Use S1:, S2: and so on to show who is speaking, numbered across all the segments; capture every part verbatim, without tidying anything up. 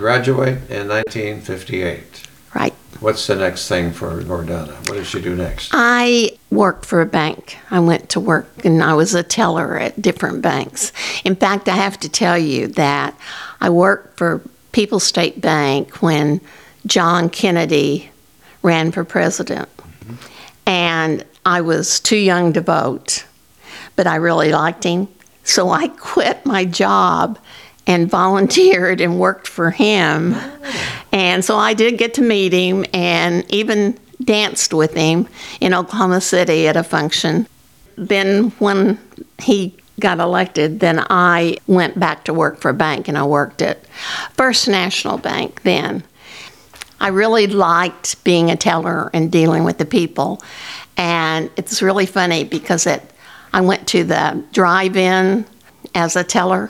S1: graduate in nineteen fifty-eight.
S2: Right.
S1: What's the next thing for Gordana? What does she do next?
S2: I worked for a bank. I went to work and I was a teller at different banks. In fact, I have to tell you that I worked for People's State Bank when John Kennedy ran for president. Mm-hmm. And I was too young to vote, but I really liked him. So I quit my job and volunteered and worked for him. And so I did get to meet him and even danced with him in Oklahoma City at a function. Then when he got elected, then I went back to work for a bank, and I worked at First National Bank then. I really liked being a teller and dealing with the people. And it's really funny because it, I went to the drive-in as a teller,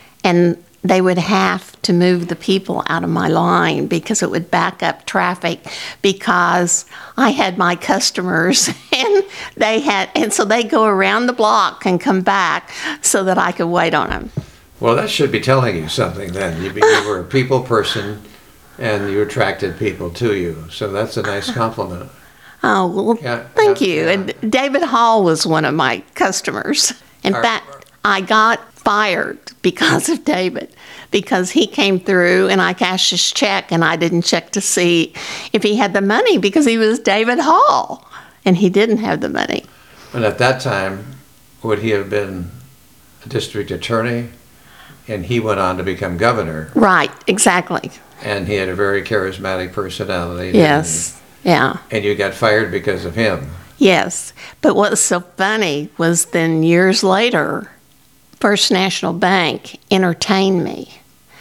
S2: and they would have to move the people out of my line because it would back up traffic because I had my customers and they had, and so they go around the block and come back so that I could wait on them.
S1: Well, that should be telling you something then. You, you were a people person and you attracted people to you. So that's a nice compliment.
S2: Oh, well,
S1: yeah,
S2: thank
S1: yeah,
S2: you.
S1: Yeah.
S2: And David Hall was one of my customers. In
S1: Are,
S2: fact, I got fired because of David, because he came through and I cashed his check and I didn't check to see if he had the money because he was David Hall and he didn't have the money.
S1: And at that time, would he have been a district attorney? And he went on to become governor.
S2: Right, exactly.
S1: And he had a very charismatic personality.
S2: Yes, yeah.
S1: And you got fired because of him.
S2: Yes, but what was so funny was then years later, First National Bank entertained me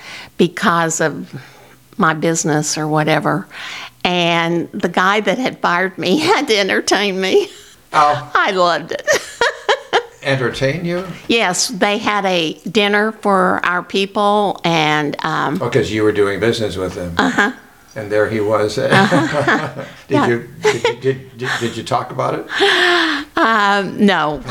S2: because of my business or whatever. And the guy that had fired me had to entertain me.
S1: Oh.
S2: I loved it.
S1: Entertain you?
S2: Yes, they had a dinner for our people and... Um,
S1: oh, because you were doing business with him.
S2: Uh-huh.
S1: And there he was.
S2: Uh-huh.
S1: did, yeah. you, did, you, did, did, did you talk about it?
S2: Um, no.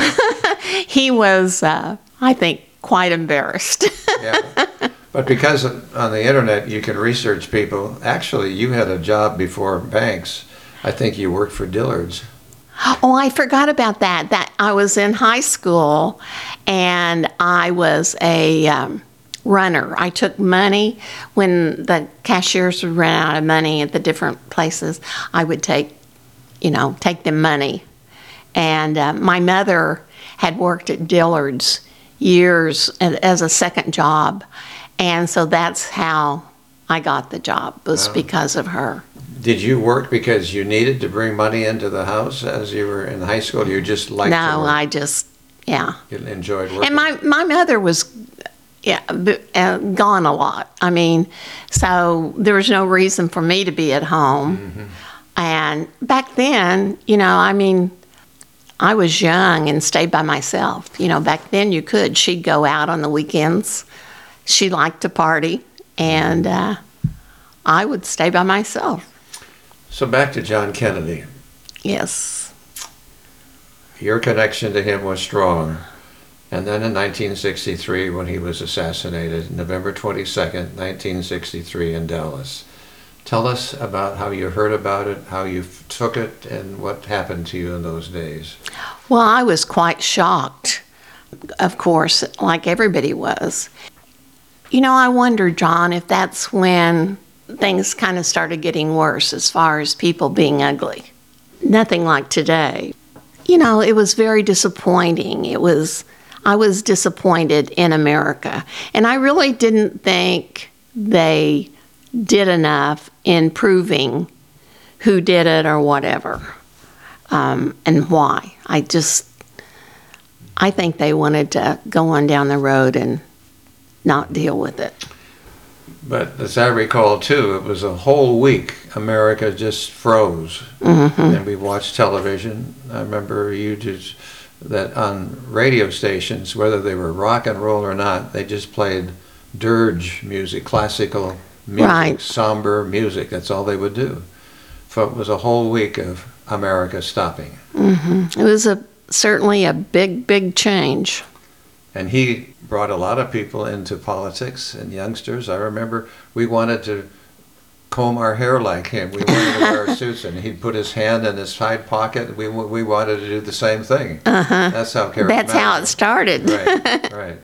S2: He was... Uh, I think, quite embarrassed.
S1: Yeah. But because on the internet you can research people, actually you had a job before banks. I think you worked for Dillard's.
S2: Oh, I forgot about that. That I was in high school and I was a um, runner. I took money when the cashiers would run out of money at the different places. I would take, you know, take them money. And uh, my mother had worked at Dillard's years as a second job, and so that's how I got the job, was oh. because of her.
S1: Did you work because you needed to bring money into the house as you were in high school? You just liked
S2: no,
S1: to work?
S2: I just, yeah.
S1: You enjoyed working?
S2: And my, my mother was yeah, uh, gone a lot. I mean, so there was no reason for me to be at home. Mm-hmm. And back then, you know, I mean, I was young and stayed by myself. You know, back then you could. She'd go out on the weekends. She liked to party, and uh, I would stay by myself.
S1: So back to John Kennedy.
S2: Yes.
S1: Your connection to him was strong. And then in nineteen sixty-three, when he was assassinated, November twenty-second, nineteen sixty-three in Dallas. Tell us about how you heard about it, how you took it, and what happened to you in those days.
S2: Well, I was quite shocked, of course, like everybody was. You know, I wonder, John, if that's when things kind of started getting worse as far as people being ugly. Nothing like today. You know, it was very disappointing. It was, I was disappointed in America. And I really didn't think they did enough in proving who did it or whatever, um, and why. I just, I think they wanted to go on down the road and not deal with it.
S1: But as I recall, too, it was a whole week America just froze.
S2: Mm-hmm.
S1: And we watched television. I remember you just, that on radio stations, whether they were rock and roll or not, they just played dirge music, classical music,
S2: right.
S1: somber music. That's all they would do. So it was a whole week of America stopping.
S2: Mm-hmm. It was a certainly a big, big change.
S1: And he brought a lot of people into politics and youngsters. I remember we wanted to comb our hair like him. We wanted to wear suits, and he'd put his hand in his side pocket. We we wanted to do the same thing.
S2: Uh-huh.
S1: That's how charismatic.
S2: That's how it started.
S1: Right, right.